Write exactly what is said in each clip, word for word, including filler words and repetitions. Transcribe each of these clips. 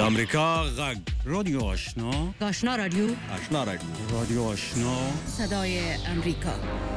امریکا غږ رادیو آشنا آشنا رادیو آشنا رادیو رادیو آشنا صدای امریکا.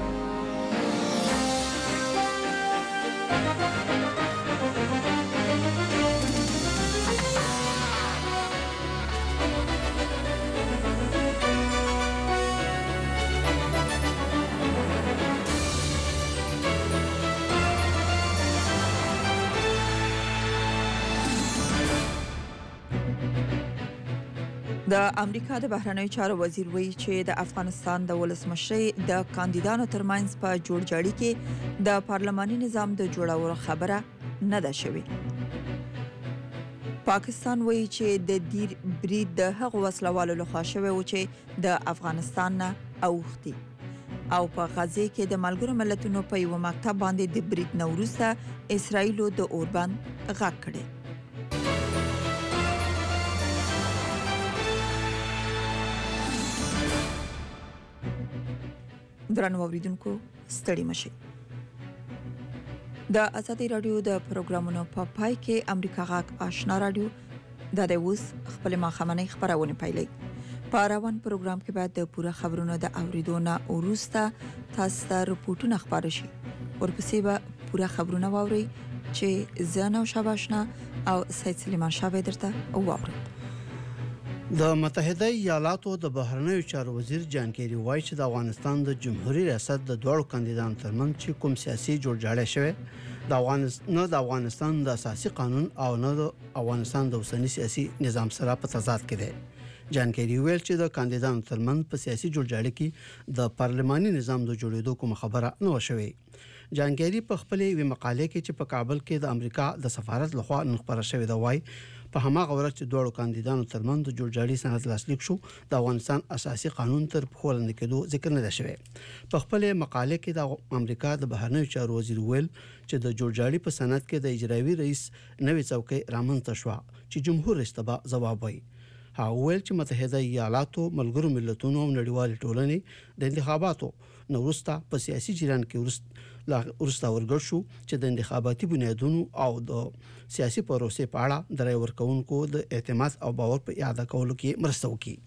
د امریکا د بهرنیو چارو وزیر وایي چې د افغانستان د ولسمشرۍ د کاندیدانو ترمنځ په جوړجاړي کې د پارلماني نظام د جوړولو خبره نه ده شوې. پاکستان وایي چې د دیر برید د هغو وسلوالو لخوا شوی و چې د افغانستان نه اوښتي او په غزه کې د ملګرو ملتونو په یو مکتب باندې د برید نه وروسته اسرائیلو د اوربند غږ کړی. درنو اوریدونکو ستړي مشئ. د ازادي رادیو د پروګرامونو په پا پای کې امریکا غاک آشنا رادیو د اوس خپل ماخمنۍ خبرونه پیلي. په روان پروګرام کې بعد د پوره خبرونو د اوریدو نه وروسته تاسو ته رپورټونه خبر شي. ورپسې به پوره خبرونه واوري چې زنه او شاباشنا او سید سلیمان شاه درته واوري. د متحده ایالاتو د بهرنیو چارو وزیر جان کیری وایي چې د افغانستان د جمهوریت ریاست د دوړو کاندیدانو ترمنځ چې کوم سیاسي جوړجاړی شوی د افغانستان نه د افغانستان د اساسي قانون او نه د افغانستان د اوسنی سیاسي نظام سره په تضاد کې دی. جان کیری ویل چې د کاندیدانو ترمنځ په سیاسي جوړجاړي کې د پارلماني نظام د جوړېدو کوم خبره نه وشوي. جان کیری په خپلې وی مقالې کې چې په کابل کې د امریکا د سفارت لخوا نخبره شوې ده وایي په هماغه ورځ چې دوه کاندیدانو ترمنځ د جوړجاړي سند لاسلیک شو د افغانستان اساسي قانون تر پښو لاندې کېدو ذکر نه ده شوی. په خپلې مقالې کې د امریکا د بهرنیو چارو وزیر ویل چې د جوړجاړي په سند کې د اجرایي رئیس نوې څوکۍ رامنځته شوه چې جمهور رئیس ته ځواب وایي. هغه ویل چې متحده ایالاتو ملګرو ملتونو او نړیوالې ټولنې د انتخاباتو نو وروسته په سیاسي جریان کې ورسته ورګړ شو چې د انتخاباتي بنیادونو او د سیاسي پروسې په اړه د رای ورکوونکو د اعتماد او باور په اعاده کولو کې مرسته وکړي.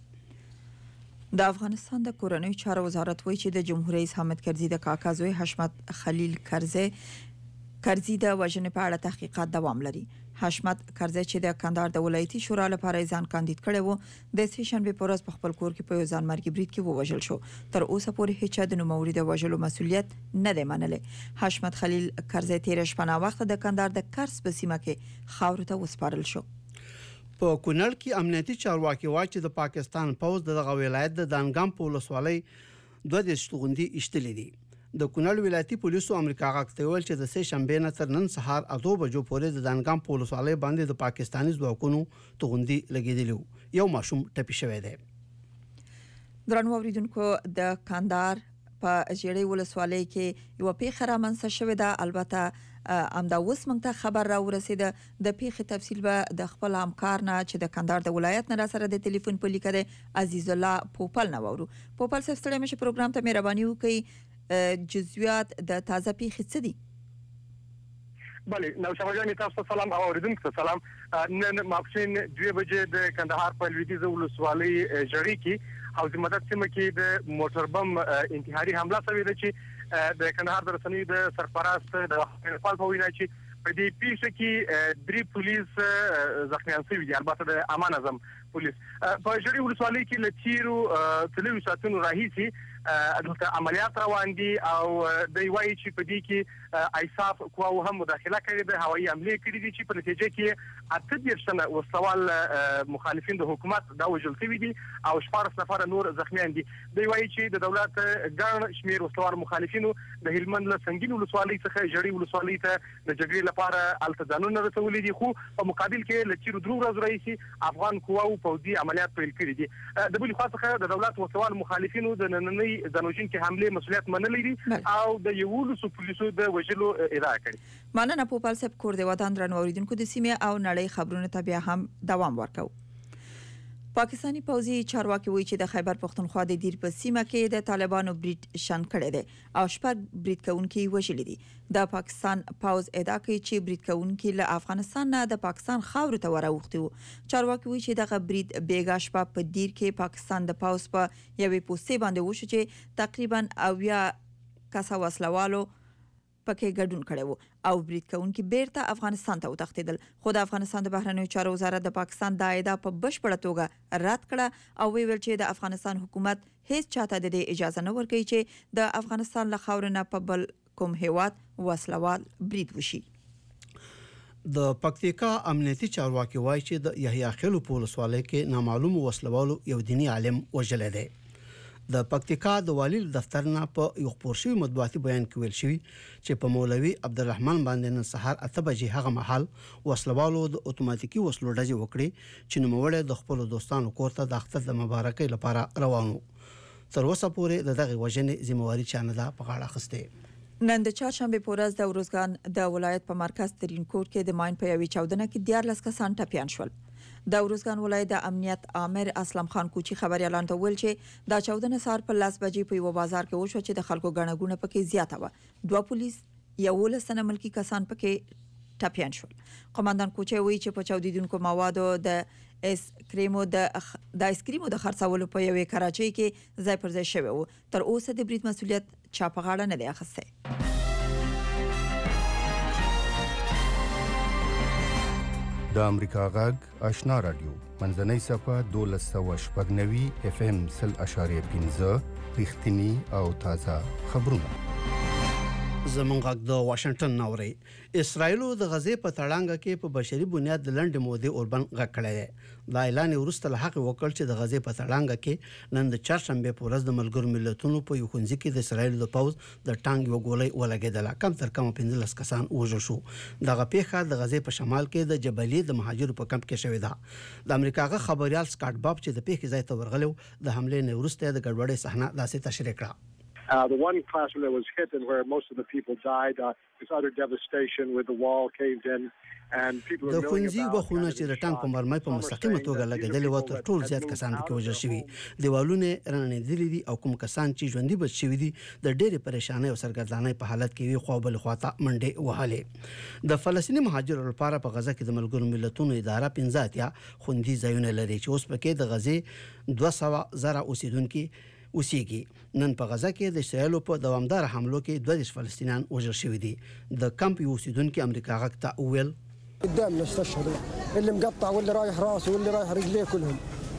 د افغانستان د کورنیو چارو وزارت وایي چې د جمهور رئیس حامد کرزي د کاکا زوی حشمت خلیل کرزي کرزي د وژنې په اړه تحقیقات دوام لري. حشمت کرزي چې د کندهار د ولایتي شورا لپاره ځان کاندید کړي وو د سې شنبه په ورځ په خپل کور کې په یو ځان مرګ برید کې ووژل شو. تر اوسه پورې هیڅ د نوموړي د وژلو مسولیت نه دی منلی. حشمت خلیل کرزي تیر شپه وخت د کندهار د کرس په سیمه کې خاور ته وسپارل شو. په کونړ کې امنیتي چارواکي وايي چې د پاکستان پوز دغه ولایت د دانګام په ولسوالۍ دوه د شتوغندي اشتلې دي. د کونړ ولایتي پولیسو امریکا غاکته ویل چې د سې شنبه نه تر نن سهار اته بجو پورې د دانګام په ولسوالۍ باندې د پاکستاني ځواکونو توغندي لګیدلی یو ماشوم ټپي شوی دی. درنو اوریدونکو د کندهار په جړې ولسوالۍ کې یو پیښه رامنځته شوې ده. البته امدا اوس موږ ته خبر را ورسېده. د پیښې تفصیل به د خپل همکار نه چې د کندهار د ولایت نه سره د ټلیفون په لیکه ده عزیز الله پوپل نه وورو. پوپل صاحب ستړي مشه پروګرام ته مهرباني وکړئ. جزئیات د تازه پیښې څه دي؟ بله نو شبجان تاسو سلام او اوریدونکو ته سلام. نن ماپښین دوه بجې د کندهار په لویدیځ ولسوالۍ جړې کې حوض مدد سیمه کې د موټر بم انتحاري حمله شوې ده چې د کندهار د رسنیو د سرپرست د خپل په وینا چې په دې پیښه کې درې پولیس زخمیان شوي دي. البته د امان اعظم پولیس په جړې ولسوالۍ کې له تیرو څلوېښتو ساعتونو راهیسې دلته عملیات روان دي او د وایي چې په دې کې ایساف قواو هم مداخله کړې ده، هوایي حملې کړې دي چې په نتیجه کې اته دېرش تنه وسوال مخالفین د حکومت دا وژل شوي دي او شپاړس نفره نور زخمیان دي. دوی وایي چې د دولت ګڼ شمېر وسوال مخالفینو د هلمند له سنګین ولسوالۍ څخه جړې ولسوالۍ ته د جګړې لپاره هلته ځانونه رسولي دي، خو په مقابل کې له تېرو درو ورځو راهیسې افغان قواو پوځي عملیات پیل کړي دي. د بلې خوا څخه د دولت وسوال مخالفینو د نننۍ ځانوژونکې حملې مسؤلیت منلی دي او د یولسو پولیسو د وژلو ادعا کړې. مننه پوپل صاحب. کور د وطن درنو اوریدونکو د سیمې او نړۍ خبرونه ته بیا هم دوام ورکوو. پاکستانی پوځي چارواکي وایي چې د خیبر پښتونخوا د دیر په سیمه کې د طالبانو بریټ شن کړی دی او شپږ بریټ کوونکي وژلي دي. د پاکستان پوځ ادعا کوي چې بریټ کوونکي له افغانستان نه د پاکستان خاورې ته وراوښتي وو. چارواکي وایي چې دغه بریټ بیګا شپه په دیر کې پاکستان د پوځ په یوې پوستې باندې وشو چې تقریبا اویا کسه وسلوالو پکې ګډون کړي وو او بریټ کوونکي بیرته افغانستان ته وتښتیدل. خو د افغانستان د بهرنیو چارو وزارت د پاکستان د ادعا په بشپړه توګه رد کړه او ویل چې د افغانستان حکومت هیڅ چاته د اجازه نه ورکوي چې د افغانستان له خاورې نه په بل کوم هیواد وسلوال بریټ وشي. د پکتیکا امنیتي چارواکي وایي چې د یحیی خیلو په ولسوالۍ کې نامعلوم وسلوالو یو دینی عالم وژلی دی. د پکتیکا د والی دفتر نه په یو خبر شوی مطبوعاتي بیان کې ویل شوی چې په مولوي عبدالرحمن باندې نن سهار اته بجې هغه مهال وسلوالو د اتوماتیکي وسلو ډزې وکړي چې نوموړی د خپل دوستانو کور ته د اختر د مبارکۍ لپاره روان و. تر اوسه پورې د دغه وژنې ذمہواری چا نه ده په غاړه اخیستې. نن د چهارشنبه په ورځ د ارزګان د ولایت په مرکز ترینکوټ کې د ماین په یوې چاودنه کې دیارلس کسان ټپیان شول. د ارزګان ولایت د امنیت آمر اسلام خان کوچی خبريالان ته ویل چې دا چاودنه سار په لاس بجې په یو بازار کې وشو چې د خلکو غړنګونه پکې زیاته و. دوه پولیس یو لسنه ملکی کسان پکې ټپیان شول. قومندان کوچی وایي چې په چاودیدونکو موادو د اس کریمو د د ایسکریمو د خرڅولو په یوې کراچۍ کې ځای پر ځای شوی و. تر اوسه د بریټ مسولیت چا په غاړه نه دی اخیستی. د امریکا غږ آشنا رادیو منځنۍ صفه دولس سوه شپږ نوي اف ام سل اشاریه پنځه رښتینی او تازه خبرونه. زمونږ غږ د واشنگټن ناوري. اسرایل د غزې په تړانګه کې په بشري بنیاد د لنډ مودې اوربن غږ کړی دی. دا اعلان وروسته له هغه وکړ چې د غزې په تړانګه کې نن د چهارشنبه په ورځ د ملګرو ملتونو په یو ښوونځي کې د اسرایل د پوځ د ټانګ یو ګولۍ ولګېدله. کم تر کمه پنځلس کسان وژل شو. دغه پیښه د غزې په شمال کې د جبلي د مهاجرو په کمپ کې شوې ده. د امریکا غږ خبريال سکاټ باب چې د پیښې ځای ته ورغلو د حملې نه وروسته د ګډوډۍ صحنه داسې تشریح کړه. Uh, the one classroom that was hit and where most of the people died, uh, this utter devastation with the wall caved in and people د ښوونځي وخونه چې د ټانک په مرمۍ په مستقیمه توګه لګېدلې و تر ټولو زیات کسان پکې وژل شوي. دیوالونه رانړېدلي دي او کوم کسان چې ژوندي بچ شوي دي د ډېرې پریشانۍ او سرګردانۍ په حالت کې وي خو بل خواته منډې وهلې. د فلسطیني مهاجرو لپاره په غزه کې د ملګرو ملتونو اداره پنځه اتیا خوندي ځایونه لري چې اوس پکې د غزې دوه سوه زره اوسیدونکي اوسېږي. نن په غزه کې د اسرایل په دوامدار حملو کې دوه دیرش فلسطینیان وژل شوي دي. د کمپ یو اوسیدونکي امریکا غږ ته وویل قدامنا استشهدوا اللي مقطع واللي رايح راسه واللي رايح رجليه كلهم.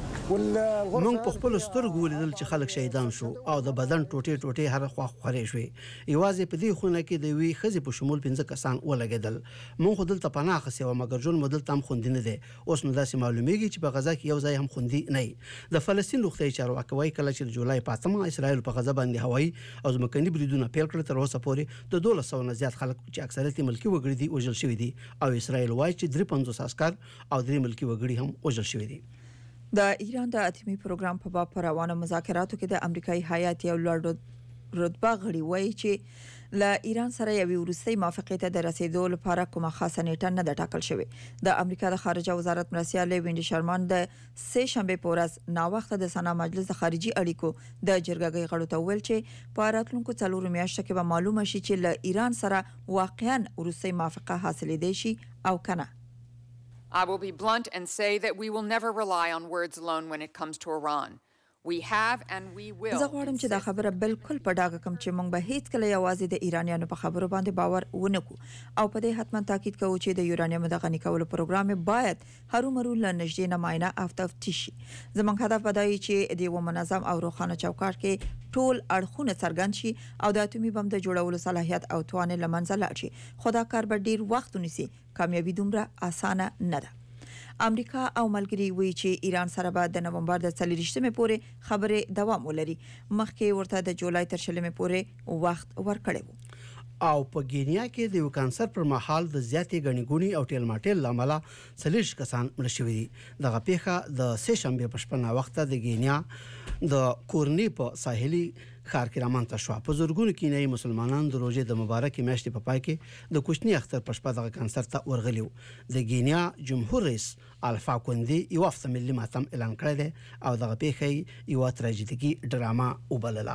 موږ په خپل سترګو ولیدل چې خلک شهیدان شو او د بدن ټوټې ټوټې هر خوا خورې شوې. یوازې په دې خونه کې د وی خزي په شمول پنځه کسان ولګېدل. موږ خو دلته پناه اخیستې وه مګر ژوند مو دلته هم خوندي نه دی. اوس نو داسې معلومیږي چې په غزه کې یو ځای هم خوندي نه وي. د فلسطین روغتیایي چارواکي وایي کله چې د جولای په اتمه اسرایل په غزه باندې هوایي او ځمکني بریدونه پیل کړل تر اوسه پورې د دولس سوه نه زیات خلک چې اکثریت ملکي وګړي دي وژل شوي دي او اسرایل وایي چې درې پنځوس عسکر او درې ملکي وګړي هم وژل شوي دي. د ایران د اتمی پروګرام په باب پر روانه مذاکراتو کې د امریکایي هیات یو لوړ رتبه غړي وایي چې له ایران سره یو وروستي موافقه ته د رسیدو لپاره کومه خاصه نیټه نه ده ټاکل شوې. د امریکا د خارجه وزارت مرستیال وینډي شرمان د سه شنبه په ورځ ناوخته د سنا مجلس د خارجي اړیکو د جرګې غړو ته ویل چې په راتلونکو څلورو میاشتو کې به معلومه شي چې له ایران سره واقعا وروستي موافقه حاصلېدای شي او کنه. I will be blunt and say that we will never rely on words alone when it comes to Iran. We have and we will. زه غواړم چې دا خبره بالکل په ډاګه کوم چې موږ به هیڅ کله یوازې د ایرانیانو په خبرو باندې باور ونه کړو او په دې حتما تاکید کوو چې د یورانیم د غني کولو پروګرام باید هرومرو له نږدې نه معاینه او تفتیش شي. زموږ هدف به دا وي چې د یو منظم او روښانه چوکاټ کې ټول اړخونه څرګند شي او د اتومي بم د جوړولو صلاحیت او توان له منځه لاړ شي. خو دا کار به ډیر وخت ونیسي. کامیابی دومره اسانه نه ده. امریکا او ملګری وی چې ایران سره به د نومبر د څلورشتمې پورې خبرې دوام ولري. مخکې ورته د جولای تر شلمې پورې وخت ورکړی وو. او په ګینیا کې د یو کانسر پر مهال د زیاتې غنیګونی او ټیل ماټیل لامل څلور کسان مړ شوي دي. دغه پیښه د سه شنبه په شپه نا وخت د ګینیا د کورنی په ساحلي ښار کې رامنځته شو. په زورګونو کینی مسلمانان د روزې د مبارکې میاشتې په پای کې د کوچني اختر په شپه دغه کنسرت ته ورغلي وو. د کینیا جمهور رئیس الفا کوندي یو هفته ملي ماتم اعلان کړی دی او دغه پیښه یو تراژیدي ډراما وبلله.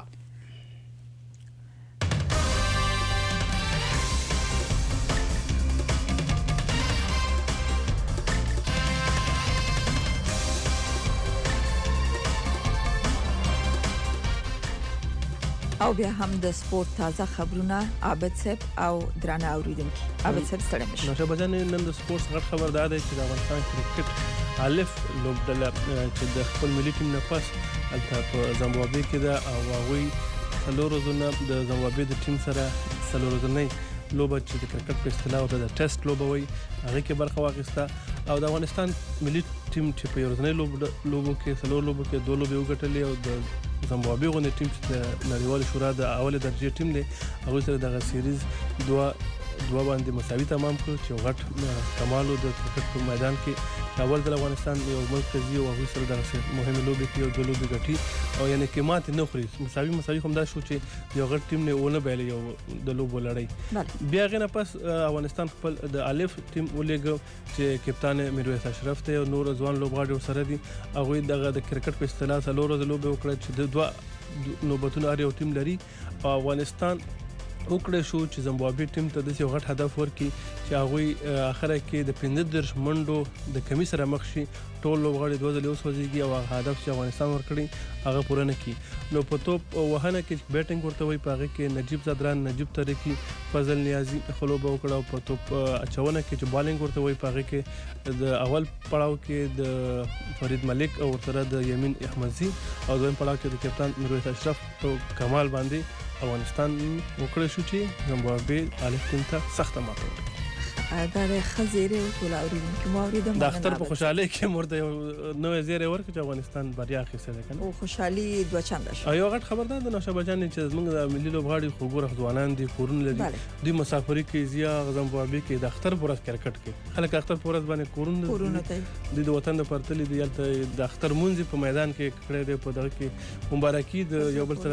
او بیا هم د سپورت تازه خبرونه عابد صاحب او درانه اوریدونکو. عابد صاحب ستړي مشه. نو شبجان نن د سپورت غټ خبر ده چې د افغانستان کرکټ الف لوبډله چې د خپل ملي ټیم نه پس البته په زامبابوي کې ده او هغه څلور ورځې د زامبابوي د ټیم سره څلور ورځې لوبه چې د کرکټ په اصطلاح د ټیسټ لوبه وي هغه کې برخه واخیسته او د افغانستان ملي ټیم چې په ورځنۍ لوبو کې څلور لوبو کې دوه لوبې وګټلې او د زامبابوي غونډه ټیم چې نړیوال شورا د اوله درجه ټیم دی هغه سره دغه سیریز دوه دوه باندې مساوي تمام کړ چې غټ کمالو د کرکټ په میدان کې اول د افغانستان یو مرکزي او هغه سره دغه مهمه لوبې کې یو د لوبې ګټي او یعنی کې ماته نه خوري مساوي مساوي هم دا شو چې یو غټ ټیم نه ونه بیل یو د لوبو لړۍ بیا غنه پس افغانستان خپل د الف ټیم ولګ چې کپتان میرویس اشرف ته نور ځوان لوبغاړي سره دي هغه دغه د کرکټ په اصطلاح څلور ورځې لوبې وکړه چې د دوه نوبتونو اړ یو ټیم لري او افغانستان وکړه شو چې زامبابوي ټیم ته د یو غټ هدف ورکړي چې هغه اخره کې د پنځه درش منډو د کمی سره مخ شي ټول لوبغاړي دوه ځله وسوځيږي او هدف چې افغانستان ورکړي هغه پوره نه کی. نو په توپ وهنه کې بیټینګ ورته وي په هغه کې نجیب زدران نجیب تاریخي فضل نیازي خلوب وکړه او په توپ اچونه کې چې بالینګ ورته وي په هغه کې د اول پړاو کې د فرید ملک او سره د یمین احمدزي او دویم پړاو کې د کپتان میرویس اشرف په کمال باندې افغانستان وکړه شو چې زامبابوي الف ټیم ته سخت ماته ورکړه. دا د خزيره ټول اوریدونکو مو اوریدم د اختر په خوشاله کې مرده نوې زیره ورکړه چې افغانستان بریا اخیسته کنه او خوشحالي دوه چنده شو. ایو غټ خبردار د نوشه بجان چې موږ د ملي لوبغاړي خوګور ځوانان دي کورن لري دوی مسافري کې زیا زامبابوي کې د اختر پورس کرکټ کې خلک اختر پورس باندې کورن کورن ته د وطن د پرتلې دی یلته د اختر مونږ په میدان کې کړه دی په دغه کې مبارکي د یو بل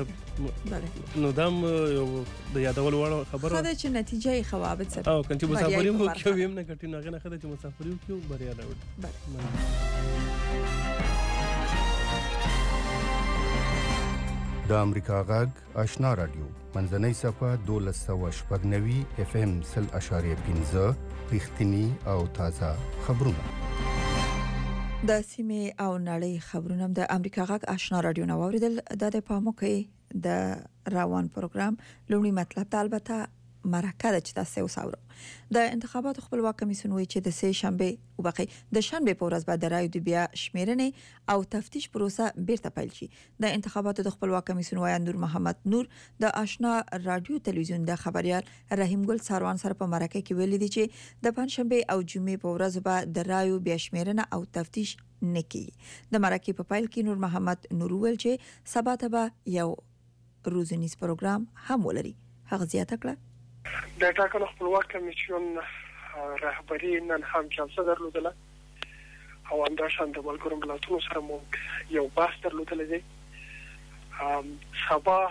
سره نو دام یو د یادول وړ خبره خدای چې نتیجه یې خوابت سره او کنه مسافري مو کې ویم نه کټی نه غنه خدای چې مسافري وکړو بریا راوړي. د امریکا غږ آشنا رادیو منځنۍ صفه دولس سوه شپږ نوي اف ام سل اشاریه پنځه رښتینی او تازه خبرونه د سیمې او نړۍ خبرونه د امریکا غږ آشنا رادیو نو اوریدل د پامو کې د روان پروګرام لومړی مطلب ته البته مرکه د چې تاسو وساورو د انتخاباتو خپلواک کمیسیون وی چې د سه شنبه او بقي د شنبه په ورځ به د رایو د بیا شمیرنې او تفتیش پروسه بیرته پیل شي. د انتخاباتو د خپلواک کمیسیون وای نور محمد نور د آشنا رادیو تلویزیون د خبريال رحیم ګل ساروان سره په مرکه کې ویلي دي چې د پنځشنبه او جمعې په ورځ به د رایو بیا شمیرنه او تفتیش نکي. د مرکه په پایل کې نور محمد نور ویل چې سبا ته به یو روزنیز پروګرام هم ولري. هغه زیاته کړه د ټاکنو خپلواک کمیسیون رهبری نن هم جلسه درلودله او انداشان د ملګرو ملتونو سره مو یو بحث درلودل دي. سبا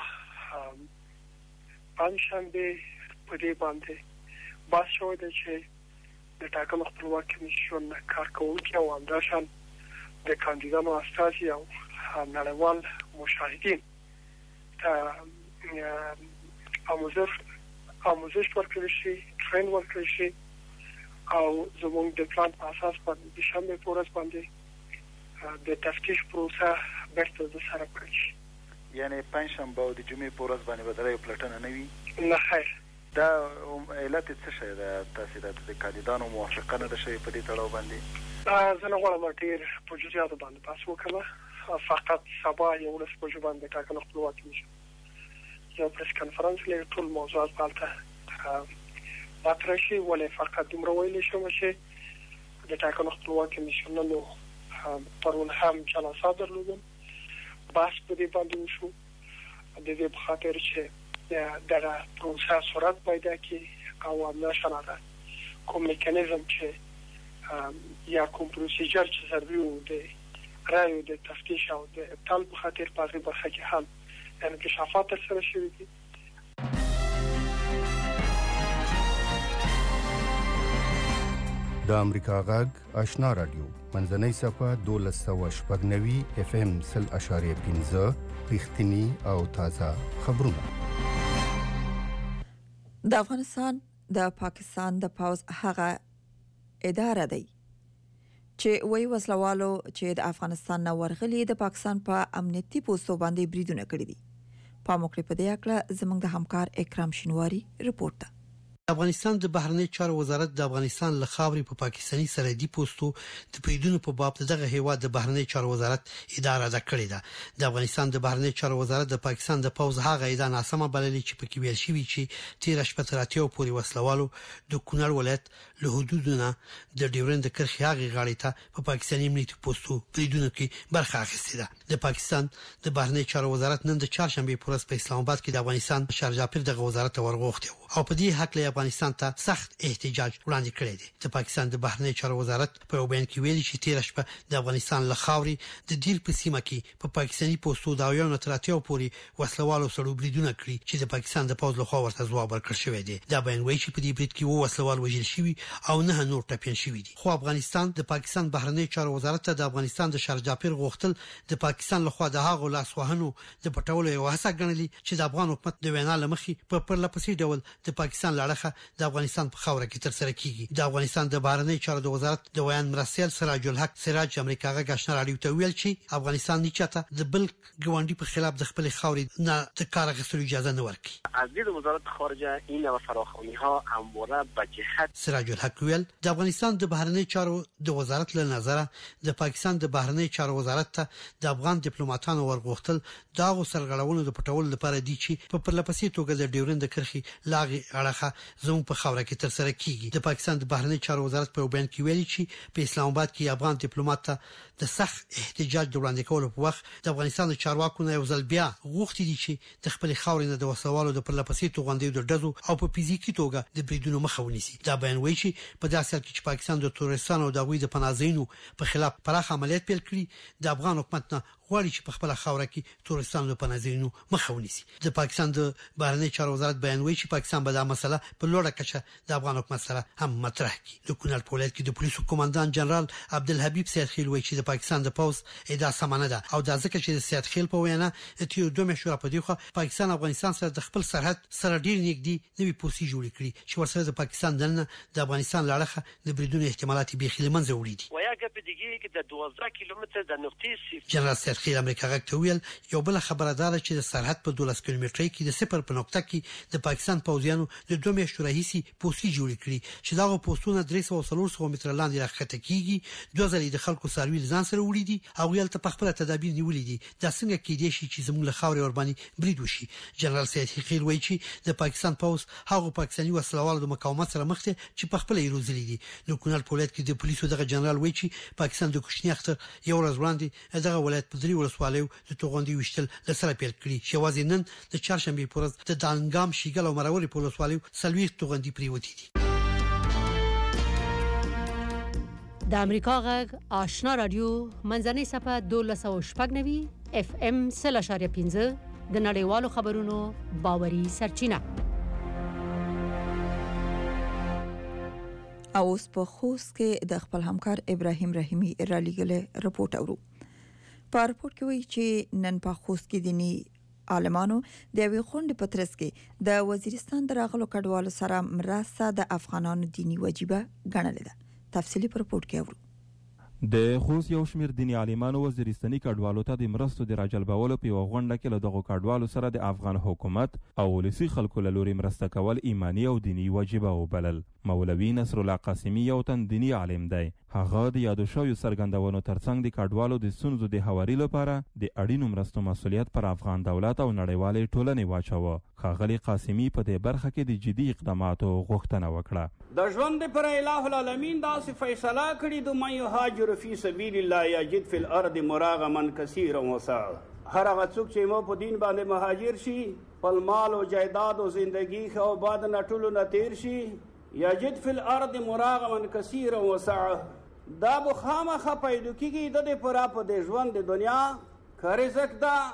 پنځشنبه په دې باندې بحث شوی دی چې د ټاکنو خپلواک کمیسیون کارکونکي او انداشان د کاندیدانو استازي او نړیوال مشاهدین ته اموزش آموزش ورکړل شي ټرین ورکړل شي او زموږ د پلان په اساس باندې د شنبه په ورځ باندې د تفتیش پروسه بیرته د سره پیل شي. یعنی پنځشنبه او د جمعې په ورځ باندې به درې پلټنه نه وي. نه خیر دا علت څه شي دا تاسو د کاندیدانو موافقه نه ده شوې په دې تړاو باندې؟ زه نه غواړم ډېر په جزئیاتو باندې بحث وکړم. فقط سبا یو ورځ په ژبه باندې ټاکنو خپلواک کمیسیون یو پریس کانفرنس لري ټول موضوعات پالته مطرح شي ولې فقط دومره ویل شو چې د ټاکنو خپلواک کمیسیون نو پرون هم جلسه درلودل بحث په دې باندې وشو د دې په خاطر چې دغه پروسه سرعت پیدا کړي او نشانه ده کوم میکانیزم چې یا کوم پروسیجر چې ضروري و د رایو د تفتیش او د ابطال په خاطر په برخه کې هم انکشافات ترسره شوي دي. د امریکا غږ آشنا رادیو منځنۍ صفه دولس سوه شپږ نوي اف ام سل اشاریه پنځه رښتینی او تازه خبرونه. د افغانستان د پاکستان د پاوز هغه اداره دی چې وی وسلوالو چې د افغانستان نه ورغلي د پاکستان په امنیتي پوسټو باندې بریدونه کړی دي. په موقع په دې اړه زموږ د همکار اکرام شینواری رپورټ ده. افغانستان د بهرنی چارو وزارت د افغانستان له خاورې په پاکستاني سرحدي پوسټو د پیډونو په باب دغه هیواد د بهرنی چارو وزارت اداره ده کړې ده. د افغانستان د بهرنی چارو وزارت د پاکستان د پوز هغه اداره ناسمه بللې چې پکې ویل شوی چې تیر شپه تر اتیاو پورې وسلوالو د کونړ ولایت له حدودونو د ډیورند کرښې هغه غاړې ته په پاکستاني امنیتي پوسټو پیډونو کې برخه اخیستې ده. د پاکستان د بهرنی چارو وزارت نن د چهارشنبه په ورځ په اسلام آباد کې د افغانستان شارجاپیر دغه وزارت ورغوښته او په دې حق له افغانستان ته سخت احتجاج وړاندې کړی دی. د پاکستان د بهرنی چارو وزارت په بیان کې ویلي چې تیر شپه د افغانستان له خاورې د دیل په سیمه کې په پا پاکستاني پوسټو دا یو نتراتیو پوري وسلوالو سره بریدونه کړی چې د پاکستان د پوز له خوا ورته ځواب ورکړ شوی دی. دا بیان وایي چې په دې برید کې وو وسلوال وژل شوی او نه نور ټپیان شوی دي. خو افغانستان د پاکستان بهرنی چارو وزارت ته د افغانستان د شارجاپیر غوښتل د پاکستان له خوا د هغو لاسوهنو د پټولو یو هڅه ګڼلې چې د افغان حکومت د وینا لمخې په پرلپسې ډول د پاکستان لړخه د افغانستان په خاوره کې تر سره کیږي. د افغانستان د بهرنی چارو د وزارت د ویان مرسل سراج الحق سراج امریکا غږ آشنا رادیو ته ویل چې افغانستان نشته د بل ګوندی په خلاف د خپل خاورې نه د کار غوښتلو اجازه نه ورکړي. از دید وزارت خارجه این و فراخوانی ها همواره به جهت سراج الحق ویل د افغانستان د بهرنی چارو د وزارت له نظره د پاکستان د بهرنی چارو وزارت ته د افغان ډیپلوماټانو ورغوښتل داغو سرغړونو د پټولو لپاره دي چې په پرلپسې توګه د ډیورند کرښې لاغي اړخه زموږ په خاوره کې تر سره کیږي. د پاکستان د بهرنی چارو وزارت په بیان کې ویلي چې په اسلام آباد کې افغان ډیپلوماټ ته د سخت احتجاج د وړاندې کولو په وخت د افغانستان د چارواکو نه یو ځل بیا غوښتي دي چې د خپل خاورې نه د وسوالو د پرلپسې توغندې د ډزو او په فزیکی توګه د بریدونو مخه ونیسي. دا بیان وایي چې په داسې حال کې چې پاکستان د تورستانو او د غوي د پناهځینو په خلاف پراخ عملیات پیل کړي د افغان حکومت نه غواړي چې په خپل خاوره کې تورستانو د پناهځینو مخه ونیسي. د پاکستان د بهرنی چارو وزارت بیان وایي چې پاکستان به دا مسله په لوړه کچه د افغان حکومت سره هم مطرح کړي. د کونړ په ولایت کې د پولیسو قومندان جنرال عبدالحبیب سیدخیل وایي چې د پاکستان د پوز ادعا سمانه ده او دا ځکه چې د سیدخیل په وینا اتیو دوه مشوره په دیخه پاکستان افغانستان سره د خپل سرحد سره ډیر نږدې نوې پوسټي جوړ کړي چې ورسره د پاکستان دنه د افغانستان لړخه د بریدونو احتمالات به خلمنځ وړي دي. وایي په دغه کې د دوه کیلومتر د نقطې صفر جنرال سیدخیل امریکا غږ ته ویل یو بل خبره ده چې د سرحد په دولس کیلومترۍ کې د صفر په نقطه کې د پاکستان پوځیانو د دوه میاشتو راهیسي پوسټي جوړ کړي چې دا پوسټونه درې سوه څلور متره لاندې راخته کیږي. دوه ځلې د خلکو سروي ځان سره وړي دي او یل ته په خپل تدابیر نیولې دي. دا څنګه کېدای شي چې زموږ له خاورې ور باندې برید وشي؟ جنرال سیدخیل وایي چې د پاکستان پوز هغه پاکستاني وسلوالو د مقاومت سره مخ ته چې په خپل ایروزلي دي. د کونړ په ولایت کې د پولیسو دغه جنرال وایي چې پاکستان د کوچنی اختر یو ورځ وړاندې دغه ولایت په درې ولسوالیو د توغندي وشتل له سره پیل کړي چې واځي نن د چهارشنبه په ورځ د دانګام شیګل او مروري په ولسوالیو سلوي توغندي پریوتی دي. د امریکا غږ آشنا رادیو منځنۍ صفه دولس او شپږ نوي اف ام سل اشاریه پنځه د نړیوالو خبرونو باوري سرچینه. او اوس په خوست کې د خپل همکار ابراهیم رحیمی را لېږلې رپورټ اورو. په رپورټ کې وایي چې نن په خوست کې دینی عالمانو د یوې غونډې په ترڅ کې د وزیرستان د راغلو کډوالو سره مرسته د افغانانو دینی واجبه ګڼلې ده. تفصیلی په رپورټ کې اورو. د خوست یو شمیر دینی عالمانو وزیرستاني کډوالو ته د مرستو د راجلبولو په یوه غونډه کې له دغو کډوالو سره د افغان حکومت او ولسي خلکو له لوري مرسته کول ایماني او دینی واجبه وبلل. مولوي نصر الله قاسمي یو تن دینی عالم دی. هغه د یادو شویو څرګندونو ترڅنګ د کډوالو د ستونزو د هواري لپاره د اړینو مرستو مسؤلیت پر افغان دولت او نړیوالې ټولنې واچوه. ښاغلي قاسمي په دې برخه کې د جدي اقداماتو غوښتنه وکړه. د ژوند پر الٰه العالمین داسې فیصله کړې د من یهاجر فی سبیل الله یجد فی الارض مراغما کثیرا وسعا. هر هغه څوک چې مو په دین باندې مهاجر شي، خپل مال او جایداد او زندگی خو باد نه ټولو نه تیر شي، یجد فی الارض مراغما کثیرا وسعا. دا به خامخا پیدا کېږي د دې پوره په د ژوند د دنیا که رزق ده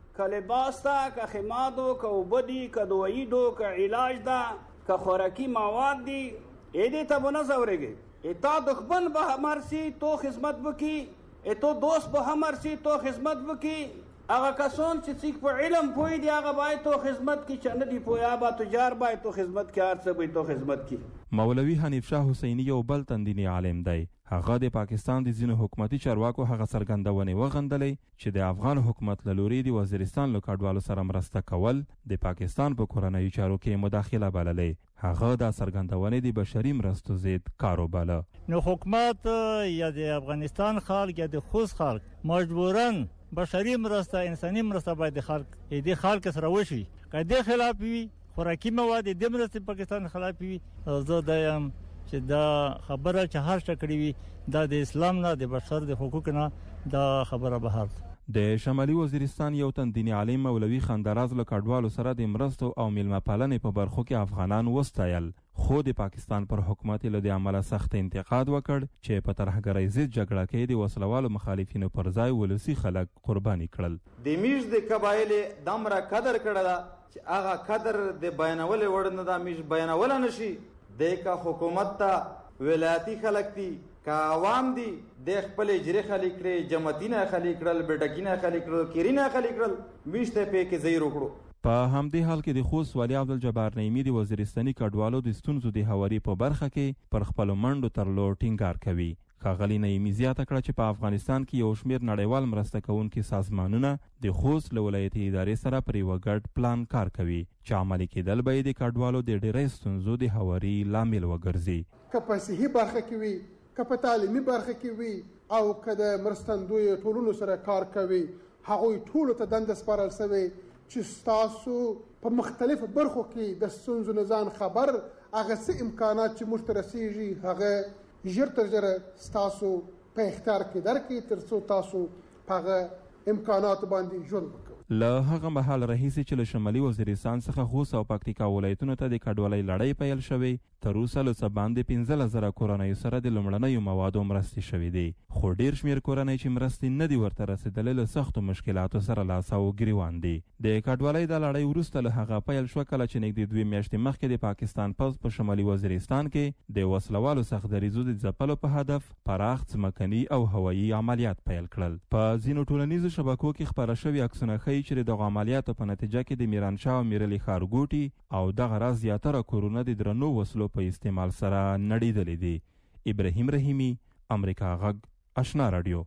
که لباس ده، که خیمات و که اوبه دي، که دوايي دو، که علاج ده، که خوراکی مواد دي، ایدې ته به نه ځورېږي. تا دښمن به هم هرسي تو خدمت وکړي، تو دوست به هم هرسي تو خدمت وکړي. هغه کسان چې څوک په علم پوه دي هغه باید تو خدمت کړي، چې نه دي پوهه به تجار باید تو خدمت کړي، هر څه به تو خدمت کړي. مولوي حنیف شاه حسیني یو بل تندینی عالم دی. هغه د پاکستان د ځینو حکومتي چارواکو هغه څرګندونې وغندلې چې د افغان حکومت له لوري د وزیرستان له کډوالو سره مرسته کول د پاکستان په کورنیو چارو کې مداخله بللې. هغه دا څرګندونې د بشري مرستو ضد کار وباله. نو حکومت یا د افغانستان خلک یا د خوست خلک مجبوراً بشري مرسته انساني مرسته باید د خلک د خلک سره وشي. که د خلاف وي خوراکي مواد د مرستې پاکستان خلاف وي، زه دا یم چې دا خبره چې هر څه کړی وي دا د اسلام نه د بشر د حقوقو نه دا خبره بهر. د شمالي وزیرستان یو تندینی عالم مولوي خندراز له کډوالو سره د مرستو او میلمه پالنې په برخو کې افغانان وستایل، خو د پاکستان پر حکومت له د عمله سخت انتقاد وکړ چې په ترهګرۍ ضد جګړه کې د وسلوالو مخالفینو پر ځای ولسی خلک قرباني کړل. د میش د قبایل دمره قدر کړل چې هغه قدر د بیانول وړ نه د میش بیانول نشي. د کا حکومت ته ولایتي خلک دي کا عوام دي د خپل اجري خلک کړي، جماعتینه خلک کړل، بیٹکینه خلک کړل، کیرینه خلک کړل، میشته په کې زیرو کړو. په همدې حال کې د خوست والي عبدالجبار نعیمي د وزیرستاني کډوالو د ستونزو د هواري په برخه کې پر خپلو منډو ترلو ټینګار کوي. ښاغلي نعیمي زیاته کړه چې په افغانستان کې یو شمېر نړیوال مرسته کوونکي سازمانونه د خوست له ولایتي ادارې سره پر یوه ګډ پلان کار کوي چې عملي کېدل به یې د کډوالو د ډېری ستونزو د هواري لامل وګرځي. که په صحي برخه کې وي، که په تعلیمي برخه کې وي، او که د مرستندوی ټولنو سره کار کوي، هغوی ټولو ته دنده سپارل شوې چې ستاسو په مختلفو برخو کې د ستونزو نه ځان خبر، هغه څه امکانات چې موږ ته رسیږي هغه ژر تر ژره ستاسو په اختیار کې درکړي، تر څو تاسو په هغه امکاناتو باندې ژوند وکړئ. له هغه مهال راهیسې چې له شمالي وزیرستان څخه خوست او پکتیکا ولایتونو ته د کډوالۍ لړۍ پیل شوې، تر اوسه له څه باندې پنځلس زره کورنیو سره د لومړنیو موادو مرستې شوې دي، خو ډېر شمېر کورنۍ چې مرستې نه دي ورته رسېدلې له سختو مشکلاتو سره لاس او ګریوان دي. د کډوالۍ دا لړۍ وروسته له هغه پیل شوه کله چې نږدې دوې میاشتې مخکې د پاکستان پوځ په شمالي وزیرستان کې د وسلوالو سخت دریځو د ځپلو په هدف پراخ ځمکني او هوایي عملیات پیل کړل. په ځینو ټولنیزو شبکو کې خپاره شوي عکسونه ښیي چې د دغو عملیاتو په نتیجه کې د میرانشاه او میرلي ښارګوټي او دغه راز زیاتره کورونه د درنو وسلو په استعمال سره نړېدلي دي. ابراهیم رحیمي، امریکا غږ، آشنا رادیو.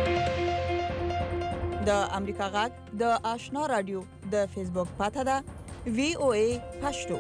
د امریکا غږ د آشنا رادیو د فیسبوک پاته ده وی او ای پښتو.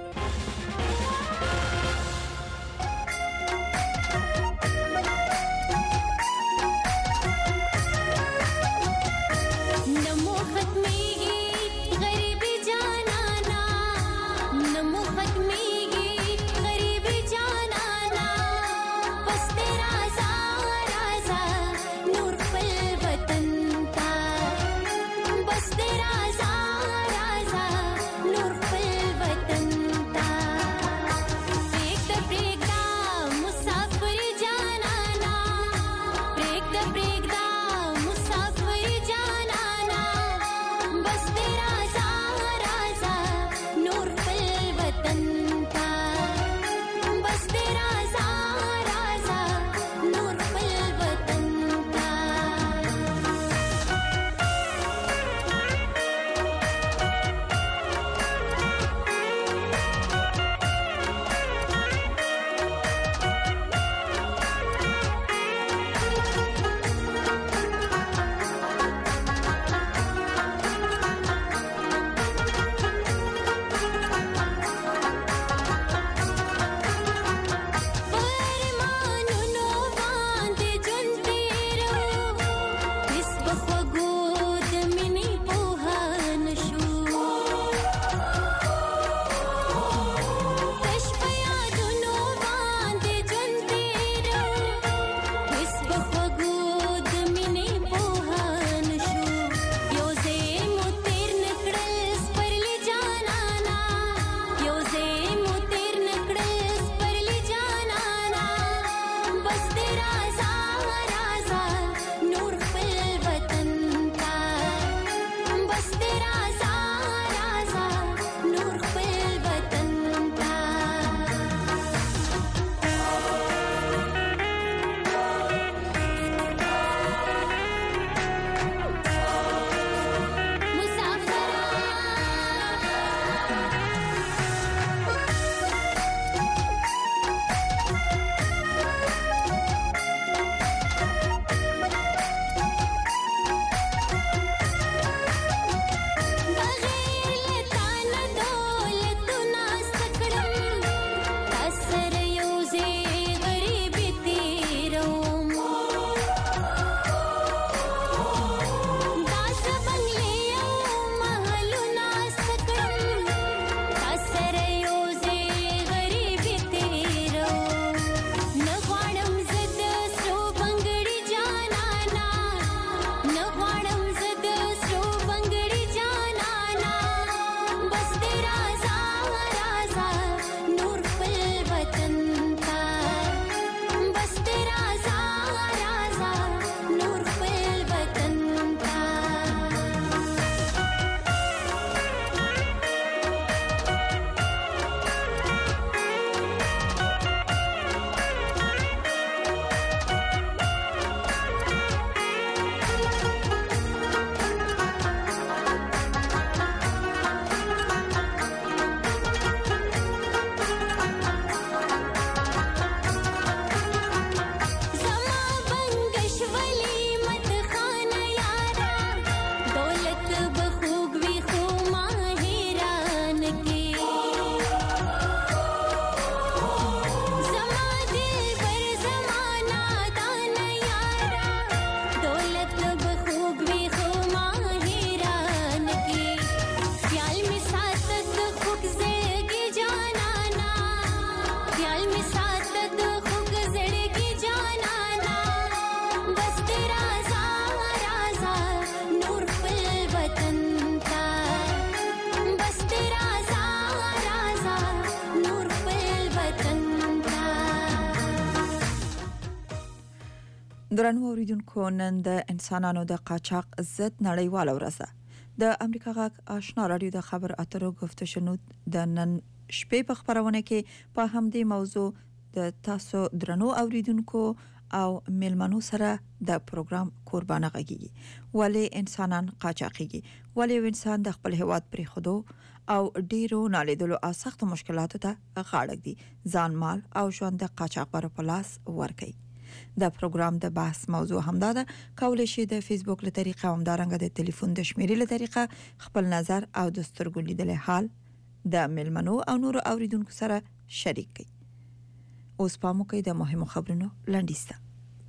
درنو اوریدونکو نن د انسانانو د قاچاق ضد نړیواله ورځ ده. د امریکا غږ آشنا رادیو د خبر اترو گفته شنود د نن شپې په خبرونه کې په همدې موضوع د تاسو درنو اوریدونکو او ملمنو سره د پروګرام قربانه غږیږي. ولی انسانان قاچاقيږي، ولی انسان د خپل هواد پرې خودو او ډیرو نالیدلو او سخت مشکلاتو ته غاړه دی، ځان مال او ژوند د قاچاقبرو په لاس ورکړي. د پروګرام د بحث موضوع همدا ده. کولای شئ د فیسبوک له طریقه او همدارنګه د ټلیفون د شمیرې له طریقه خپل نظر او د سترګو لیدل حال د ملمنو او نور اوریدونکو سره شریک کړئ. اوس پامو کوي د مهمو خبرونو لنډیسته.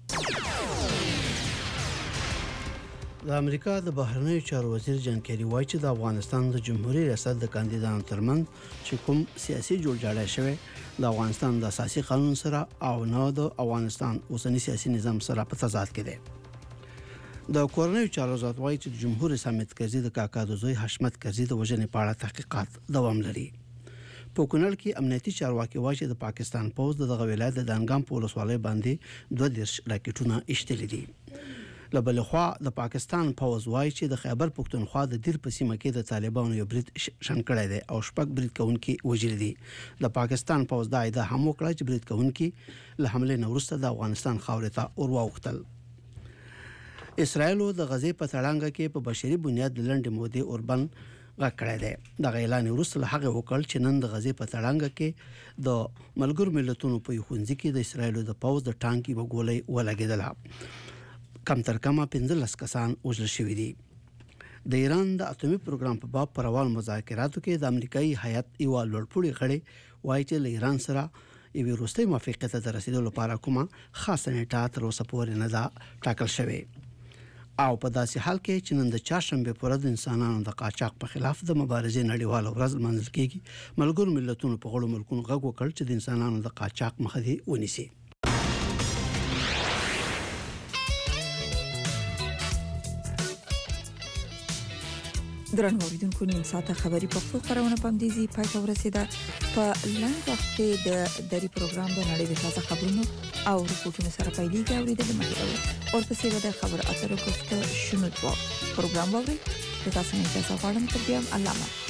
د امریکا د بهرنیو چارو وزیر جان کیری وایي چې د افغانستان د جمهوریت ریاست د کاندیدانو ترمنځ چې کوم سیاسي جوړجاړی شوی د افغانستان د اساسي قانون سره او نه د افغانستان اوسنی سیاسي نظام سره په تضاد کې دی. د کورنیو چارو وزارت وایي چې د جمهور رئیس حامد کرزي د کاکا د زوی حشمت کرزي د وژنې په اړه تحقیقات دوام لري. په کونړ کې امنیتي چارواکي وایي چې د پاکستان پوز د ولایت د دانګام په ولسوالۍ باندې دوه دیرش راکټونه ایښتلي دي. لبل خوا د پاکستان پوز وایي چې د خیبر پختونخوا د دیر په سیمه کې د طالبانو یو برید شن کړی دی او شپږ برید کوونکي وژل دي. د پاکستان پوز دا ادعا هم وکړه چې برید کوونکي له حمله نه وروسته د افغانستان خاورې ته ورواوښتل. اسرائیل د غزې په تړانګه کې په بشري بنیاد د لنډې مودې اوربن غکړی دی. د اعلان وروسته له هغه وکړ چې نن د غزې په تړانګه کې د ملګرو ملتونو په خونځ کې د اسرائیل د پوز د ټانکي وګولې ولګیدله. کم تر کمه پنځلس کسان وژل شوي دي. د ایران د اټومي پروګرام په باب پر روان مذاکراتو کې د امریکایي هیئت یو لوړپوړي غړي وایي چې له ایران سره یو وروستي موافقه ته رسیدو لپاره کومه خاصه نیټه تر اوسه پورې نه ده ټاکل شوې. او په داسې حال کې چې نن د چهارشنبه پر ورځ انسانانو د قاچاق په خلاف د مبارزې نړیواله ورځ لمانځل کېږي، ملګرو ملتونو په غړو ملکونو غږ وکړ چې د انسانانو د قاچاق مخه دې ونیسي. درنو اوریدونکو نیم ساعته خبري پښتو خبرونه پم دیزي پای ته ورسیده. په لنډ وخت کې د دری پروګرام د نړۍ د تازه خبرونو او رپورټونو سره پیلېږي. اوریدل مې کوي او تاسو د خبر اترو کوفته شنو پروګرام ووري. تاسو نه تاسو غواړم تر بیا الله